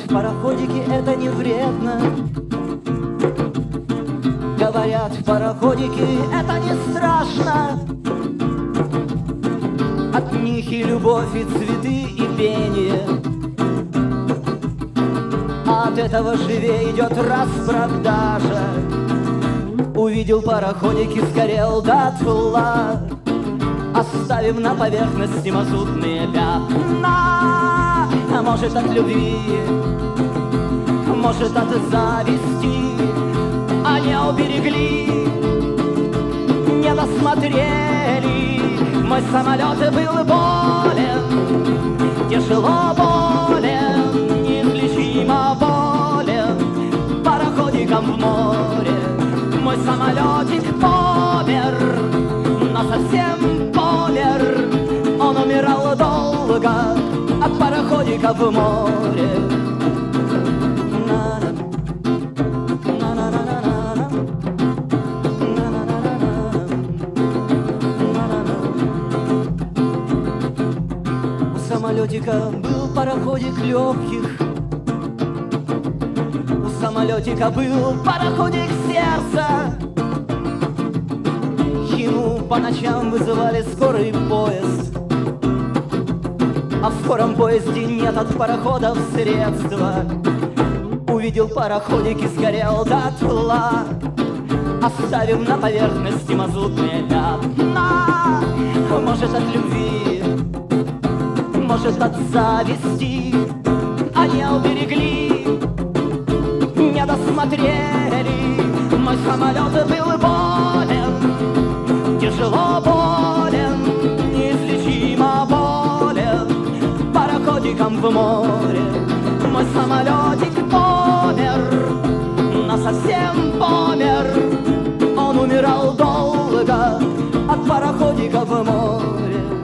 пароходики это не вредно. Говорят, пароходики это не страшно. От них и любовь, и цветы, и пение. От этого живее идет распродажа. Увидел пароходики, сгорел дотла, оставив на поверхности мазутные пятна. А может от любви, может от зависти, они уберегли, не досмотрели. Мой самолет был болен, тяжело болен, неизлечимо болен, пароходиком в море. Мой самолетик помер, но совсем помер. Он умирал долго от пароходика в море. У самолетика был пароходик легких, у самолетика был пароходик сердца. Ему по ночам вызывали скорый поезд, а в скором поезде нет от пароходов средства. Увидел пароходик и сгорел дотла, оставив на поверхности мазутные пятна. Может от любви, может от зависти, они уберегли, не досмотрели. Мой самолет был болен, тяжело болен, неизлечимо болен, пароходиком в море. Мой самолетик помер, но совсем помер. Он умирал долго от пароходика в море.